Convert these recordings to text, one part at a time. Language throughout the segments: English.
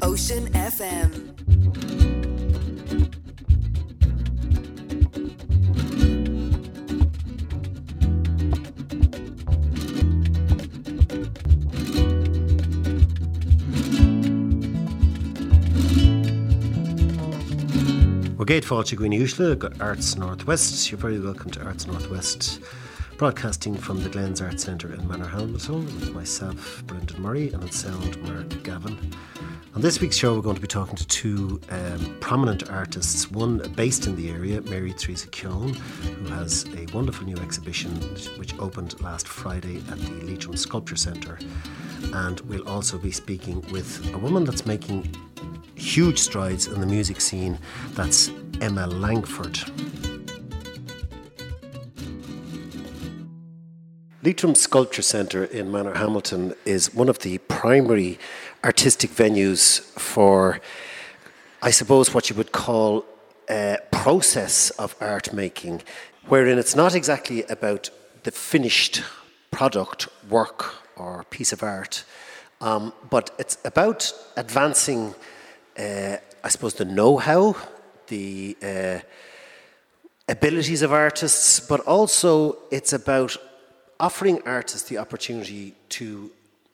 Ocean FM. Gate Fáilte Gwine Uisle, Arts Northwest. You're very welcome to Arts Northwest, broadcasting from the Glens Arts Centre in Manor Hamilton with myself, Brendan Murray, and on sound, Mark Gavin. On this week's show, we're going to be talking to two prominent artists, one based in the area, Mary Theresa Keown, who has a wonderful new exhibition which opened last Friday at the Leitrim Sculpture Centre. And we'll also be speaking with a woman that's making huge strides in the music scene, that's Emma Langford. Leitrim Sculpture Centre in Manor Hamilton is one of the primary artistic venues for, I suppose, what you would call a process of art making, wherein it's not exactly about the finished product, work or piece of art, but it's about advancing I suppose the know-how, the abilities of artists, but also it's about offering artists the opportunity to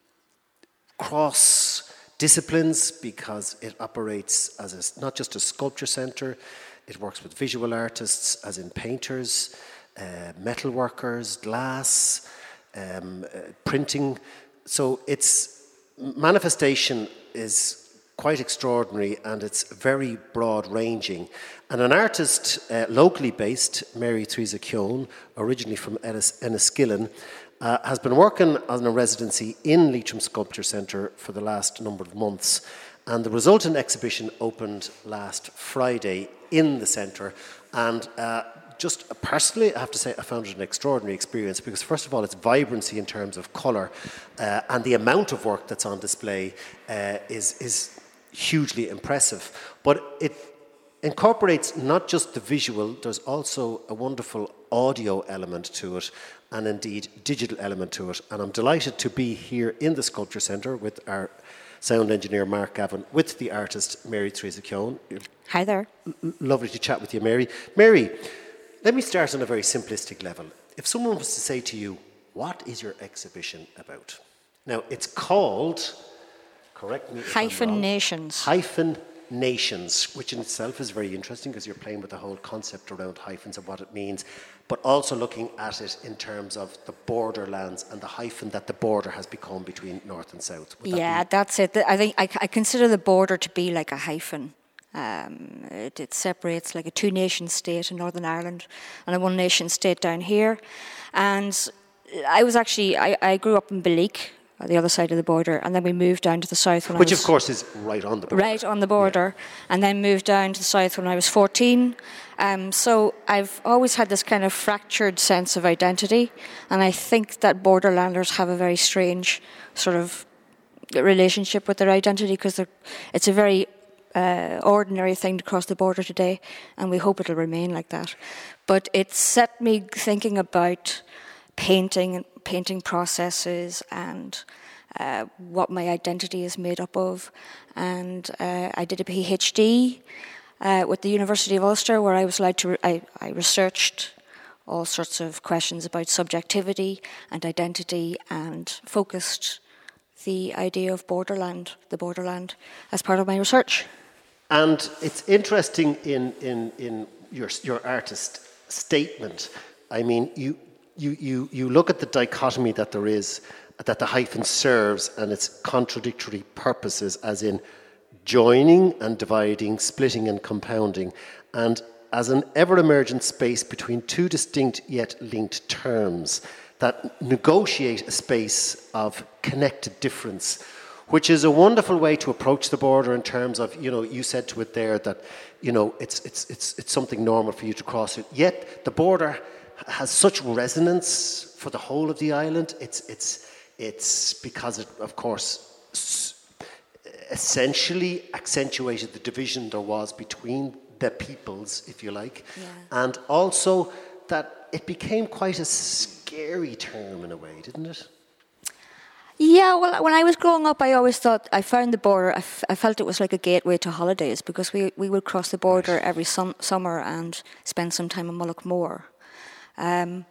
cross disciplines, because it operates as not just a sculpture centre, it works with visual artists, as in painters, metal workers, glass, printing. So its manifestation is quite extraordinary, and it's very broad-ranging. And an artist locally based, Mary Theresa Keown, originally from Enniskillen, has been working on a residency in Leitrim Sculpture Centre for the last number of months. And the resultant exhibition opened last Friday in the centre. And just personally, I have to say, I found it an extraordinary experience because, first of all, its vibrancy in terms of colour and the amount of work that's on display is hugely impressive. But it incorporates not just the visual, there's also a wonderful audio element to it, and indeed digital element to it. And I'm delighted to be here in the Sculpture Centre with our sound engineer Mark Gavin, with the artist Mary Theresa Keown. Hi there. Lovely to chat with you, Mary. Mary, let me start on a very simplistic level. If someone was to say to you, what is your exhibition about? Now, it's called, correct me if Hyphen I'm wrong, Nations. Hyphen Nations, which in itself is very interesting because you're playing with the whole concept around hyphens and what it means, but also looking at it in terms of the borderlands and the hyphen that the border has become between north and south. That's it. I think I consider the border to be like a hyphen. It separates like a two-nation state in Northern Ireland and a one-nation state down here. And I grew up in Beleek, the other side of the border, and then we moved down to the south which of course is right on the border. Right on the border, yeah. And then moved down to the south when I was 14. So I've always had this kind of fractured sense of identity, and I think that borderlanders have a very strange sort of relationship with their identity, because it's a very ordinary thing to cross the border today, and we hope it'll remain like that. But it set me thinking about painting processes and what my identity is made up of. And I did a PhD with the University of Ulster, where I was allowed to I researched all sorts of questions about subjectivity and identity, and focused the idea of the borderland, as part of my research. And it's interesting in your artist statement. I mean, you look at the dichotomy that there is, that the hyphen serves, and its contradictory purposes, as in joining and dividing, splitting and compounding, and as an ever-emergent space between two distinct yet linked terms that negotiate a space of connected difference, which is a wonderful way to approach the border in terms of, you said to it there that, it's something normal for you to cross it, yet the border has such resonance for the whole of the island. It's because it, of course, essentially accentuated the division there was between the peoples, if you like, and also that it became quite a scary term in a way, didn't it? Yeah, well, when I was growing up, I always thought I found the border. I felt it was like a gateway to holidays because we would cross the border every summer and spend some time in Mullaghmore. Um,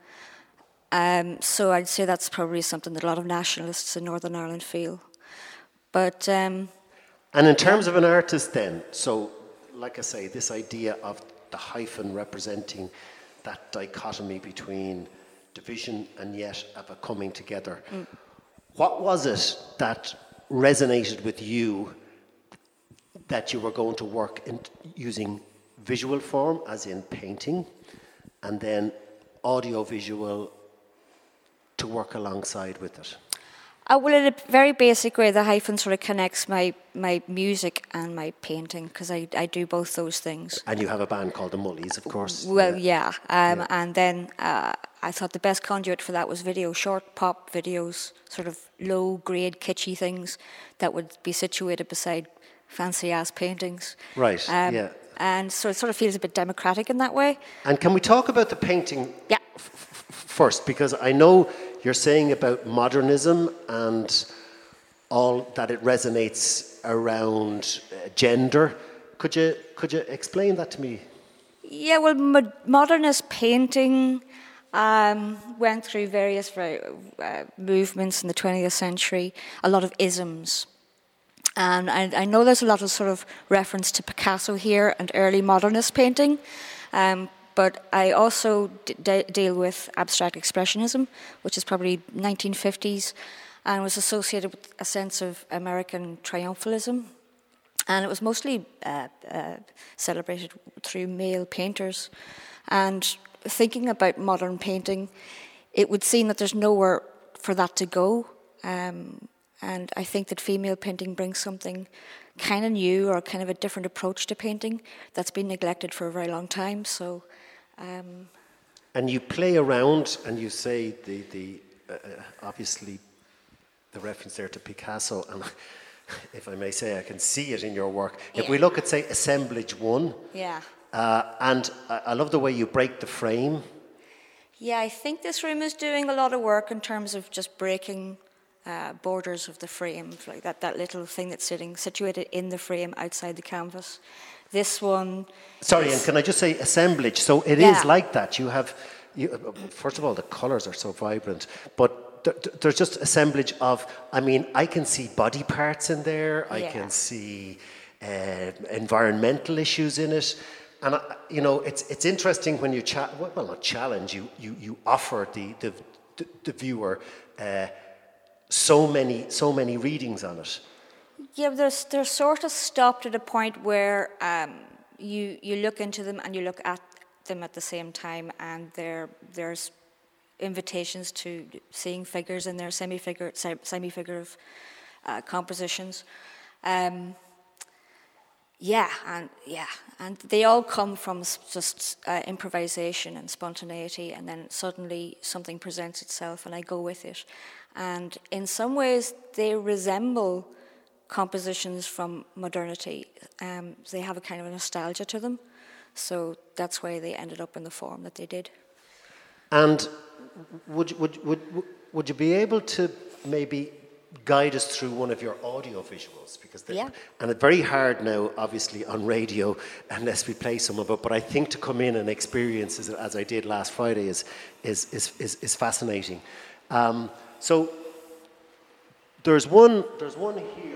so I'd say that's probably something that a lot of nationalists in Northern Ireland feel. But And in terms of an artist, then, so like I say, this idea of the hyphen representing that dichotomy between division and yet of a coming together. What was it that resonated with you that you were going to work in using visual form, as in painting, and then audio-visual to work alongside with it? well, in a very basic way, the hyphen sort of connects my music and my painting because I do both those things. And you have a band called the Mullies, of course. Well, yeah. And then I thought the best conduit for that was video, short pop videos, sort of low-grade, kitschy things that would be situated beside fancy-ass paintings. Right, yeah. And so it sort of feels a bit democratic in that way. And can we talk about the painting Yeah. first? Because I know you're saying about modernism and all that it resonates around gender. Could you explain that to me? Yeah, well, modernist painting went through various movements in the 20th century, a lot of isms. And I know there's a lot of sort of reference to Picasso here and early modernist painting, but I also deal with abstract expressionism, which is probably 1950s, and was associated with a sense of American triumphalism. And it was mostly celebrated through male painters. And thinking about modern painting, it would seem that there's nowhere for that to go. And I think that female painting brings something kind of new or kind of a different approach to painting that's been neglected for a very long time. So, and you play around, and you say the obviously the reference there to Picasso, and if I may say, I can see it in your work. Yeah. If we look at, say, Assemblage 1, yeah. and I love the way you break the frame. Yeah, I think this room is doing a lot of work in terms of just breaking borders of the frame, like that little thing that's situated in the frame outside the canvas. This one... Sorry, and can I just say assemblage? So it is like that. You have, first of all, the colours are so vibrant, but there's just assemblage of, I mean, I can see body parts in there, I can see environmental issues in it, and you know, it's interesting when you not challenge, you offer the viewer so many readings on it. Yeah, they're sort of stopped at a point where you look into them and you look at them at the same time, and there's invitations to seeing figures in their semi-figurative compositions. And they all come from just improvisation and spontaneity, and then suddenly something presents itself and I go with it. And in some ways they resemble compositions from modernity. They have a kind of a nostalgia to them, so that's why they ended up in the form that they did. And would you be able to maybe guide us through one of your audio visuals? Because and it's very hard now, obviously, on radio, unless we play some of it. But I think to come in and experience it, as I did last Friday, is fascinating. So there's one here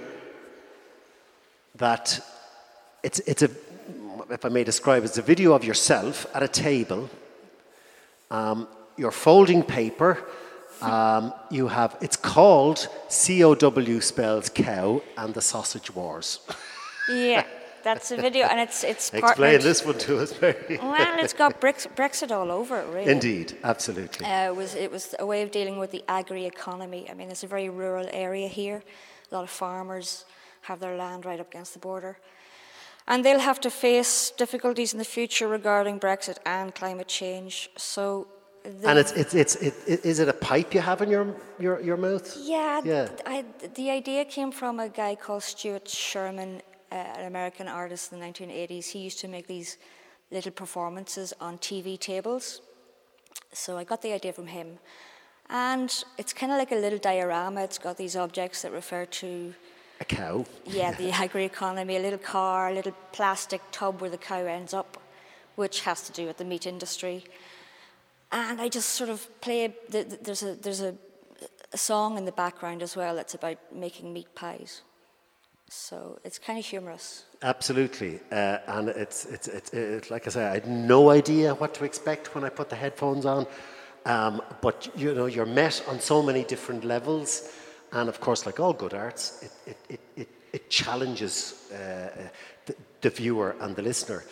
that it's a, if I may describe, it's a video of yourself at a table. You're folding paper. You have, it's called COW spells cow and the sausage wars. Yeah, that's a video, and it's Explain this one to us, Mary. Well, it's got Brexit all over it, really. Indeed, absolutely. It was a way of dealing with the agri-economy. I mean, it's a very rural area here. A lot of farmers have their land right up against the border. And they'll have to face difficulties in the future regarding Brexit and climate change. So, and is it a pipe you have in your mouth? Yeah. The idea came from a guy called Stuart Sherman, an American artist in the 1980s. He used to make these little performances on TV tables. So I got the idea from him. And it's kind of like a little diorama. It's got these objects that refer to A cow. yeah, the agri-economy, a little car, a little plastic tub where the cow ends up, which has to do with the meat industry. And I just sort of play, there's a song in the background as well that's about making meat pies. So it's kind of humorous. Absolutely, and it's like I say, I had no idea what to expect when I put the headphones on, but you know, you're met on so many different levels, and of course, like all good arts, it challenges the viewer and the listener.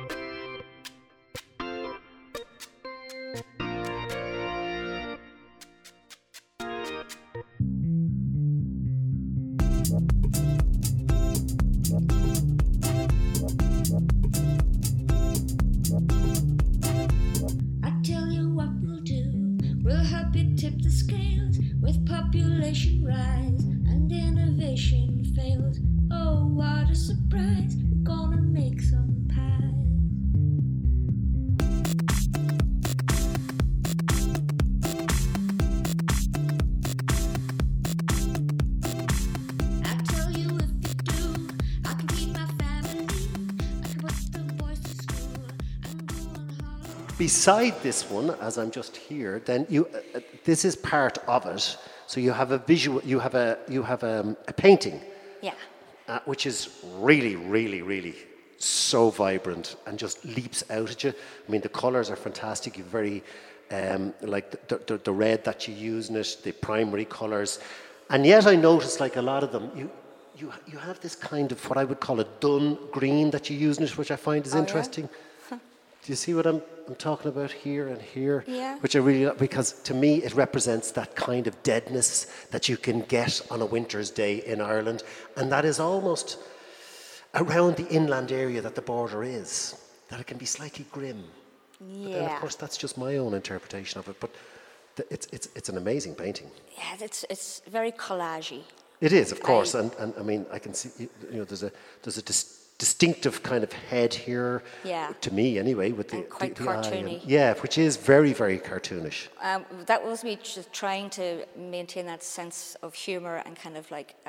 Tip the scales with population rise and innovation fails. Oh, what a surprise! We're gonna make some pies. I tell you, if you do, I can feed my family. I can put the boys to school and go on holiday. Beside this one, as I'm just here, then you this is part of it. So you have a visual, you have a painting, Yeah. which is really, really, really so vibrant and just leaps out at you. I mean, the colours are fantastic. You're very like the red that you use in it, the primary colours, and yet I noticed like a lot of them, you have this kind of what I would call a dun green that you use in it, which I find is interesting. Yeah? Do you see what I'm talking about here and here? Yeah. Which I really, because to me it represents that kind of deadness that you can get on a winter's day in Ireland, and that is almost around the inland area that the border is, that it can be slightly grim. Yeah. But then of course that's just my own interpretation of it, but it's an amazing painting. Yeah, it's very collagey. It is, of course, and I mean I can see, you know, there's a distinctive kind of head here, Yeah. to me anyway, with And quite the eye cartoony. yeah, which is very, very cartoonish. That was me just trying to maintain that sense of humor and kind of like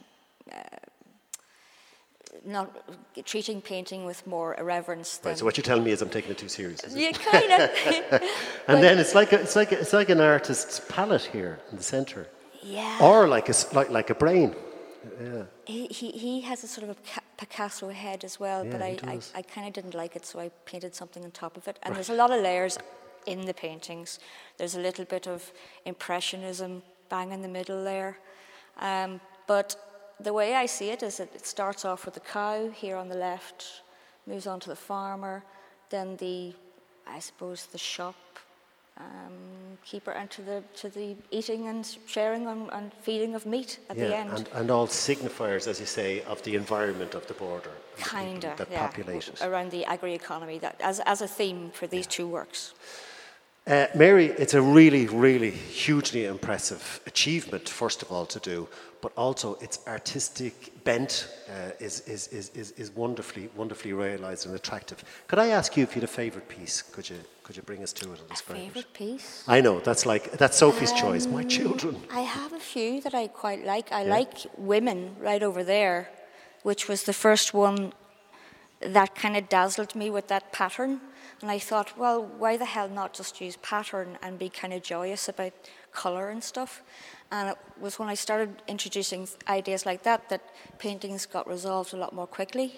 not treating painting with more irreverence than. Right, so what you're telling me is I'm taking it too serious, is it? Yeah, kind of. And then it's like an artist's palette here in the centre, Yeah. or like a brain. Yeah. He has a sort of a Picasso head as well, Yeah, but he I does. kind of didn't like it, so I painted something on top of it. And there's a lot of layers in the paintings. There's a little bit of impressionism bang in the middle there. But the way I see it is that it starts off with the cow here on the left, moves on to the farmer, then the shop keeper, and to the eating and sharing and feeding of meat at the end. And all signifiers, as you say, of the environment of the border. and the people Kinda, that yeah, populate it. around the agri-economy, that as a theme for these two works. Mary, it's a really, really hugely impressive achievement, first of all, to do, but also its artistic bent is wonderfully, wonderfully realised and attractive. Could I ask you if you had a favourite piece? Could you bring us to it and describe it? Favourite piece? I know, that's Sophie's choice, my children. I have a few that I quite like. I like Women right over there, which was the first one that kind of dazzled me with that pattern. And I thought, well, why the hell not just use pattern and be kind of joyous about colour and stuff? And it was when I started introducing ideas like that paintings got resolved a lot more quickly.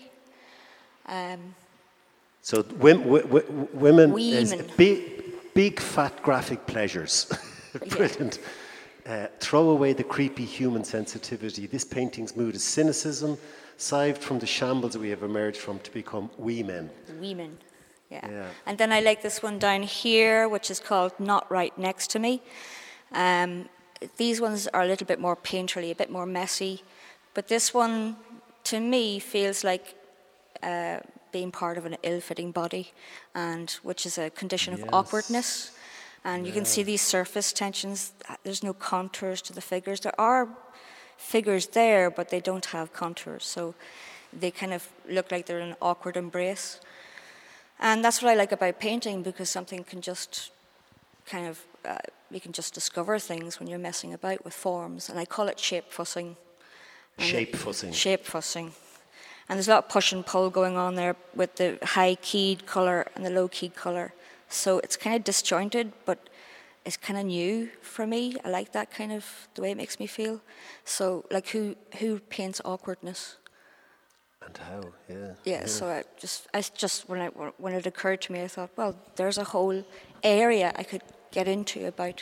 So women is Women. big fat graphic pleasures. Brilliant. Throw away the creepy human sensitivity. This painting's mood is cynicism, saved from the shambles we have emerged from to become wee men. Women. Yeah. Yeah. And then I like this one down here, which is called Not Right Next to Me. These ones are a little bit more painterly, a bit more messy. But this one, to me, feels like being part of an ill-fitting body, and which is a condition of Yes. awkwardness. And you can see these surface tensions. There's no contours to the figures. There are figures there, but they don't have contours. So they kind of look like they're in an awkward embrace. And that's what I like about painting, because something can just kind of you can just discover things when you're messing about with forms, and I call it shape fussing. Shape fussing. Shape fussing. And there's a lot of push and pull going on there with the high keyed colour and the low keyed colour. So it's kind of disjointed, but it's kind of new for me. I like that kind of, the way it makes me feel. So, like, who paints awkwardness? And how, yeah. Yeah, so I just when it occurred to me, I thought, well, there's a whole area I could get into about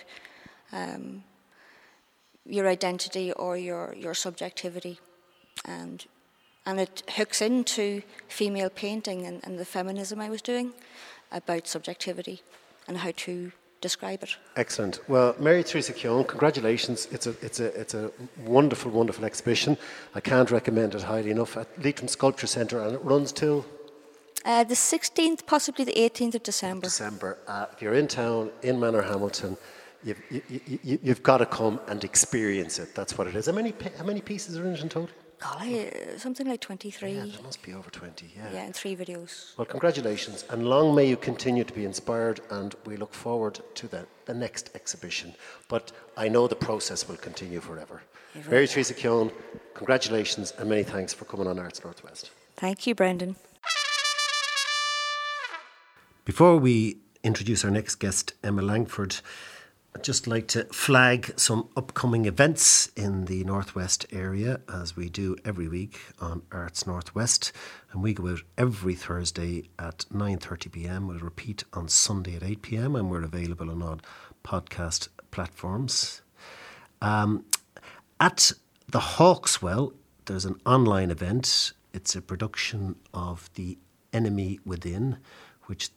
your identity or your subjectivity, and it hooks into female painting and the feminism I was doing about subjectivity and how to describe it. Excellent. Well, Mary Theresa Keown, congratulations. It's a wonderful, wonderful exhibition. I can't recommend it highly enough at Leitrim Sculpture Centre, and it runs till? The 16th, possibly the 18th of December. If you're in town, in Manorhamilton, you've got to come and experience it. That's what it is. How many pieces are in it in total? Golly, something like 23. Yeah, there must be over 20, yeah. Yeah, and 3 videos. Well, congratulations, and long may you continue to be inspired, and we look forward to the next exhibition. But I know the process will continue forever. Mary Theresa Keown, congratulations, and many thanks for coming on Arts Northwest. Thank you, Brendan. Before we introduce our next guest, Emma Langford, I'd just like to flag some upcoming events in the Northwest area, as we do every week on Arts Northwest. And we go out every Thursday at 9:30pm. We'll repeat on Sunday at 8pm, and we're available on all podcast platforms. At the Hawkswell, there's an online event. It's a production of The Enemy Within, which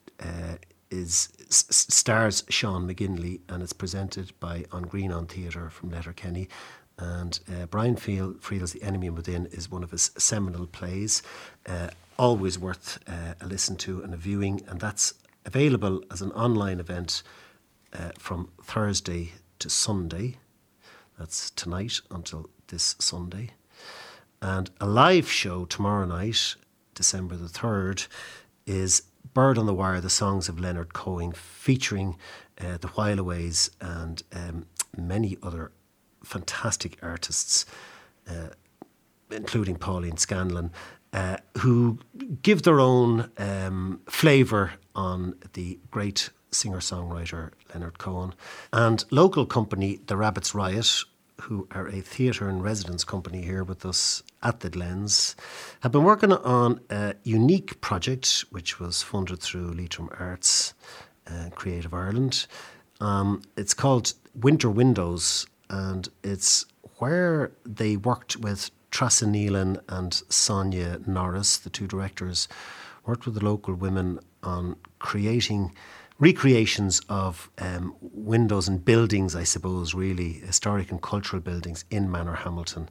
stars Sean McGinley, and it's presented by On Green On Theatre from Letterkenny. And Brian Friel's The Enemy Within is one of his seminal plays, always worth a listen to and a viewing, and that's available as an online event from Thursday to Sunday. That's tonight until this Sunday. And a live show tomorrow night, December the 3rd, is Bird on the Wire, the songs of Leonard Cohen, featuring the Whileaways and many other fantastic artists, including Pauline Scanlon, who give their own flavour on the great singer-songwriter Leonard Cohen. And local company The Rabbits Riot, who are a theatre and residence company here with us at the Glens, have been working on a unique project which was funded through Leitrim Arts Creative Ireland. It's called Winter Windows, and it's where they worked with Trassa Nealon and Sonia Norris, the two directors, worked with the local women on creating recreations of windows and buildings, I suppose, really, historic and cultural buildings in Manorhamilton.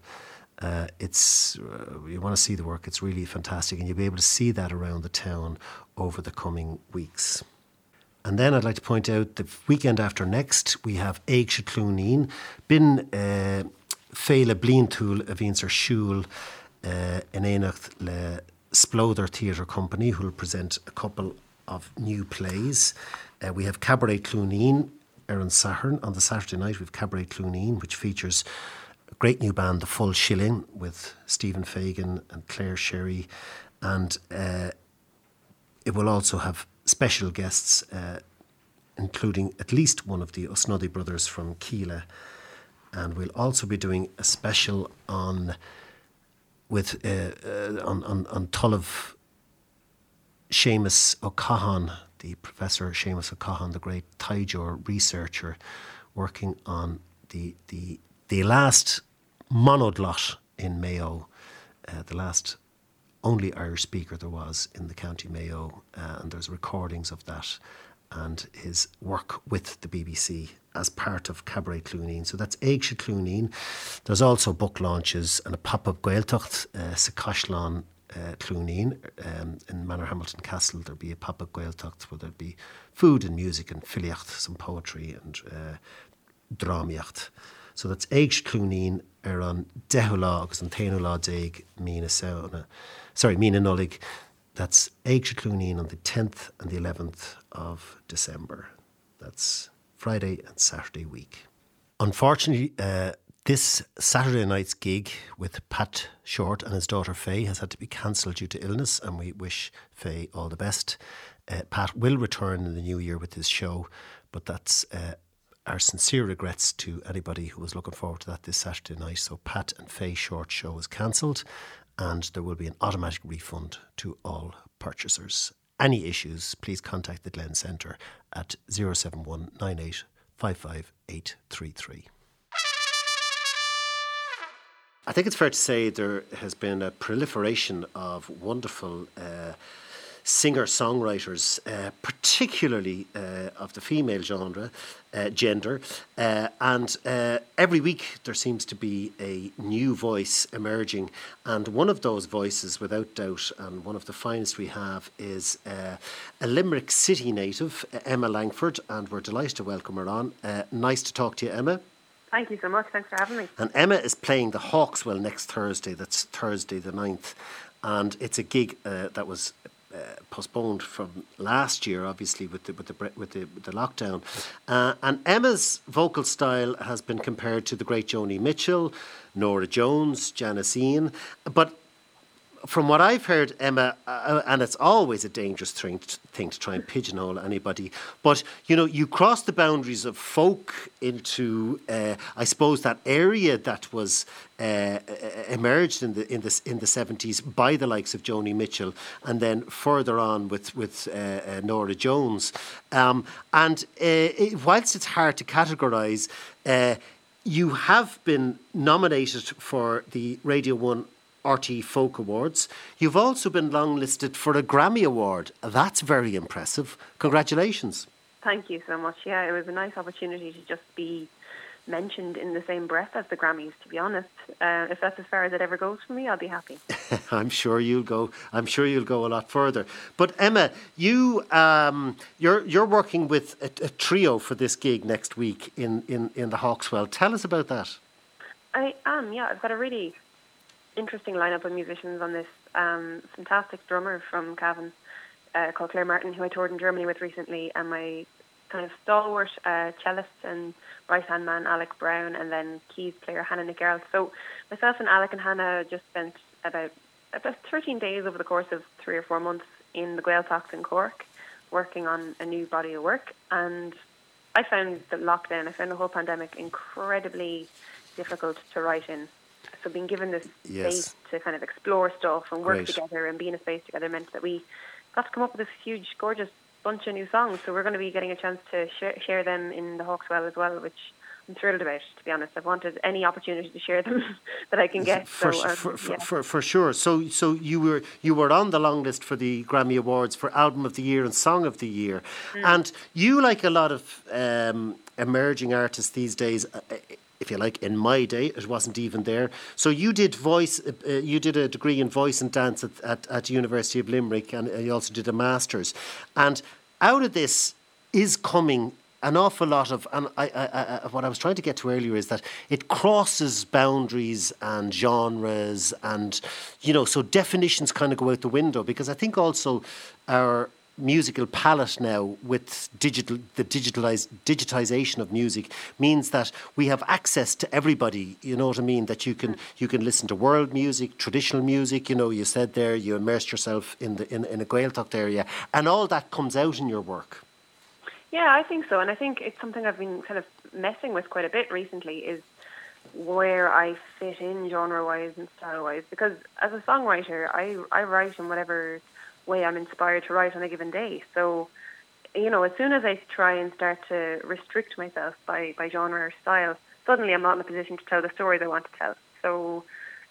You want to see the work, it's really fantastic, and you'll be able to see that around the town over the coming weeks. And then I'd like to point out the weekend after next, we have Éig Clúnaín, bin féile blionthúil a bhíonn ar siúl in éineacht le Sploder Theatre Company, who will present a couple of new plays. We have Cabaret Clúnaín on Saturn. On the Saturday night, we have Cabaret Clúnaín, which features a great new band, The Full Shilling, with Stephen Fagan and Claire Sherry. And it will also have special guests, including at least one of the Osnoddy brothers from Keela. And we'll also be doing a special on Tullav Seamus O'Cahan, the Professor Seamus O'Cahan, the great Taidhdeoir researcher, working on the last monodlot in Mayo, the last only Irish speaker there was in the County Mayo, and there's recordings of that and his work with the BBC as part of Cabaret Clúnaín. So that's Éig Clúnaín. There's also book launches and a pop-up Gaeltacht, sa Caisleán Clúnaín. In Manorhamilton Castle there'll be a pop-up Gaeltacht where there'll be food and music and filiocht, some poetry and drámaíocht. So that's Éig Clúnaín on 10 lá agus an 10 lá déag mína nullig. That's Éig Clúnaín on the 10th and the 11th of December. That's Friday and Saturday week. Unfortunately, this Saturday night's gig with Pat Short and his daughter Faye has had to be cancelled due to illness, and we wish Faye all the best. Pat will return in the new year with his show, but that's our sincere regrets to anybody who was looking forward to that this Saturday night. So Pat and Faye Short show is cancelled, and there will be an automatic refund to all purchasers. Any issues, please contact the Glen Centre at 071 98 55 833. I think it's fair to say there has been a proliferation of wonderful singer-songwriters, particularly of the female gender, and every week there seems to be a new voice emerging, and one of those voices, without doubt, and one of the finest we have, is a Limerick City native, Emma Langford, and we're delighted to welcome her on. Nice to talk to you, Emma. Thank you so much. Thanks for having me. And Emma is playing the Hawkswell next Thursday. That's Thursday the 9th. And it's a gig that was postponed from last year, obviously, with the lockdown. And Emma's vocal style has been compared to the great Joni Mitchell, Norah Jones, Janis Ian. But from what I've heard, Emma, and it's always a dangerous thing to try and pigeonhole anybody, but you cross the boundaries of folk into, I suppose, that area that was emerged in the 70s by the likes of Joni Mitchell, and then further on with Norah Jones. Whilst it's hard to categorise, you have been nominated for the Radio 1 RTÉ Folk Awards. You've also been longlisted for a Grammy Award. That's very impressive. Congratulations. Thank you so much. Yeah, it was a nice opportunity to just be mentioned in the same breath as the Grammys, to be honest. If that's as far as it ever goes for me, I'll be happy. I'm sure you'll go a lot further. But Emma, you're working with a trio for this gig next week in the Hawkswell. Tell us about that. I am, yeah. I've got a really interesting lineup of musicians on this. Fantastic drummer from Cavan called Claire Martin, who I toured in Germany with recently, and my kind of stalwart cellist and right-hand man Alec Brown, and then keys player Hannah Nickerl. So myself and Alec and Hannah just spent about 13 days over the course of 3 or 4 months in the Gaeltacht in Cork, working on a new body of work. And I found the whole pandemic incredibly difficult to write in. So being given this space to kind of explore stuff and work together and be in a space together meant that we got to come up with this huge, gorgeous bunch of new songs. So we're going to be getting a chance to share them in the Hawkswell as well, which I'm thrilled about, to be honest. I've wanted any opportunity to share them that I can get. For sure. So you were on the long list for the Grammy Awards for Album of the Year and Song of the Year. And you, like a lot of emerging artists these days, if you like, in my day, it wasn't even there. So you did you did a degree in voice and dance at University of Limerick, and you also did a master's. And out of this is coming an awful lot of, and what I was trying to get to earlier is that it crosses boundaries and genres, and so definitions kind of go out the window, because I think also our musical palette now, with the digitization of music, means that we have access to everybody. You know what I mean? That you can listen to world music, traditional music. You said there you immersed yourself in a Gaeltacht area, and all that comes out in your work. Yeah, I think so, and I think it's something I've been kind of messing with quite a bit recently, is where I fit in genre-wise and style-wise, because as a songwriter, I write in whatever way I'm inspired to write on a given day. So, as soon as I try and start to restrict myself by genre or style, suddenly I'm not in a position to tell the stories I want to tell. So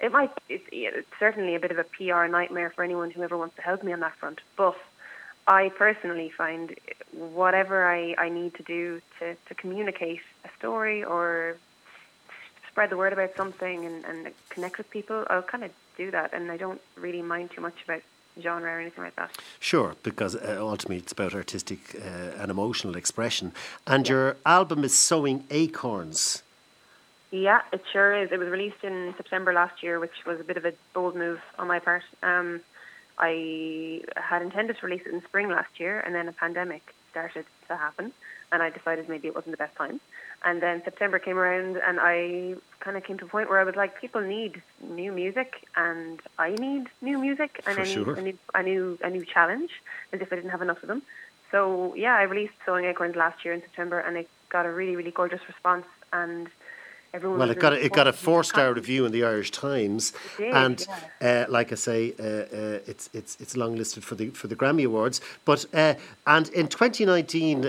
it's certainly a bit of a PR nightmare for anyone who ever wants to help me on that front. But I personally find whatever I need to do to communicate a story or spread the word about something and connect with people, I'll kind of do that, and I don't really mind too much about genre or anything like that. Sure, because ultimately it's about artistic and emotional expression. And your album is Sowing Acorns. Yeah, it sure is. It was released in September last year, which was a bit of a bold move on my part. I had intended to release it in spring last year, and then a pandemic started to happen, and I decided maybe it wasn't the best time. And then September came around, and I kind of came to a point where I was like, people need new music, and I need new music, and I need a new challenge, as if I didn't have enough of them. So yeah, I released Sowing Acorns last year in September, and it got a really, really gorgeous response, and everyone. Well, it got a 4-star review in the Irish Times, and like I say, it's long listed for the Grammy Awards. But and in 2019,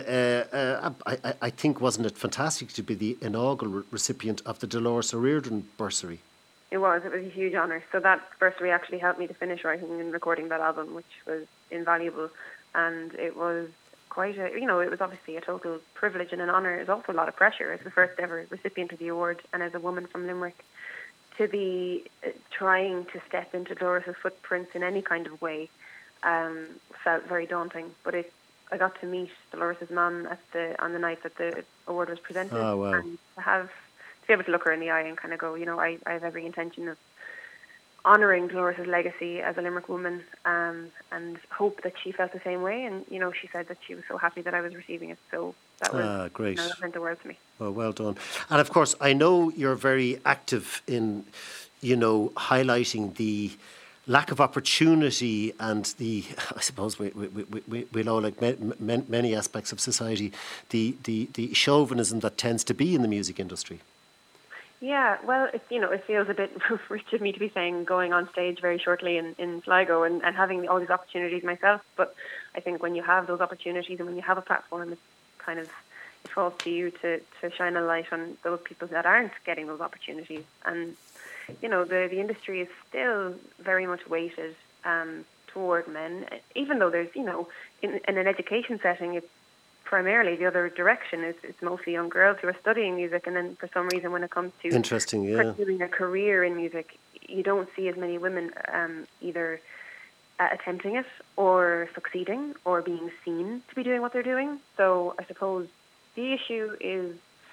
I think, wasn't it fantastic to be the inaugural recipient of the Dolores O'Riordan Bursary? It was a huge honour. So that bursary actually helped me to finish writing and recording that album, which was invaluable. And it was quite it was obviously a total privilege and an honour. It was also a lot of pressure as the first ever recipient of the award and as a woman from Limerick to be trying to step into Dolores' footprints in any kind of way felt very daunting. But I got to meet Dolores' mum on the night that the award was presented. Oh, wow. And to be able to look her in the eye and kind of go, I have every intention of honouring Dolores' legacy as a Limerick woman, and hope that she felt the same way. And, she said that she was so happy that I was receiving it. So that was great. That meant the world to me. Well done. And of course, I know you're very active in, highlighting the lack of opportunity and I suppose we know, like many aspects of society, the chauvinism that tends to be in the music industry. Yeah, well, it feels a bit rich of me to be saying going on stage very shortly in Sligo and having all these opportunities myself. But I think when you have those opportunities and when you have a platform, it falls to you to shine a light on those people that aren't getting those opportunities. And, the industry is still very much weighted toward men, even though there's, in an education setting, it's primarily the other direction. It's mostly young girls who are studying music, and then for some reason when it comes to pursuing a career in music, you don't see as many women either attempting it or succeeding or being seen to be doing what they're doing. So I suppose the issue is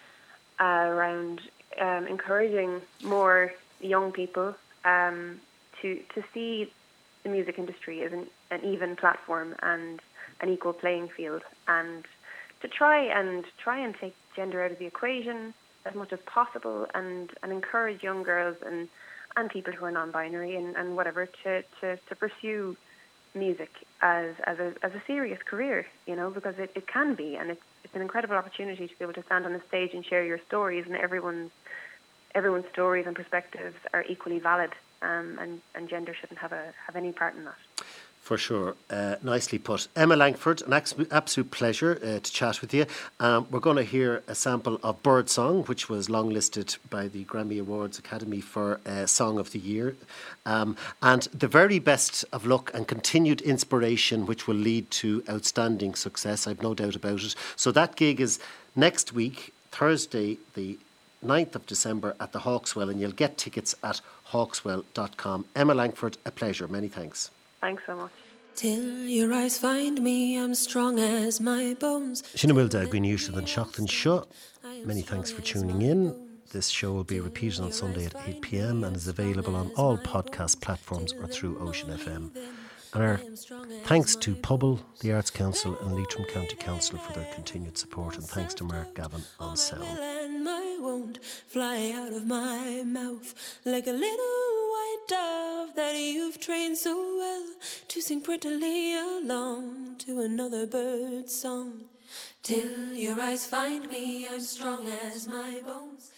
around encouraging more young people to see the music industry as an even platform and an equal playing field, and to try and take gender out of the equation as much as possible, and encourage young girls and people who are non-binary and whatever to pursue music as a serious career, because it can be, and it's an incredible opportunity to be able to stand on a stage and share your stories, and everyone's stories and perspectives are equally valid, and gender shouldn't have any part in that. For sure. Nicely put. Emma Langford, an absolute pleasure to chat with you. We're going to hear a sample of Birdsong, which was longlisted by the Grammy Awards Academy for Song of the Year. And the very best of luck and continued inspiration, which will lead to outstanding success. I've no doubt about it. So that gig is next week, Thursday, the 9th of December at the Hawkswell, and you'll get tickets at hawkswell.com. Emma Langford, a pleasure. Many thanks. Thanks so much. Till your eyes find me, I'm strong as my bones. Sinna bhfuil de gcuinniú den seachtain seo. Many thanks for tuning in. This show will be repeated on Sunday at 8 p.m. and is available on all podcast platforms or through Ocean FM. And our thanks to Pobble, the Arts Council and Leitrim County Council for their continued support, and thanks to Mark Gavin on sound. And my won't fly out of my mouth like a little white dove that you've trained so well to sing prettily along to another bird's song. Till your eyes find me, I'm strong as my bones.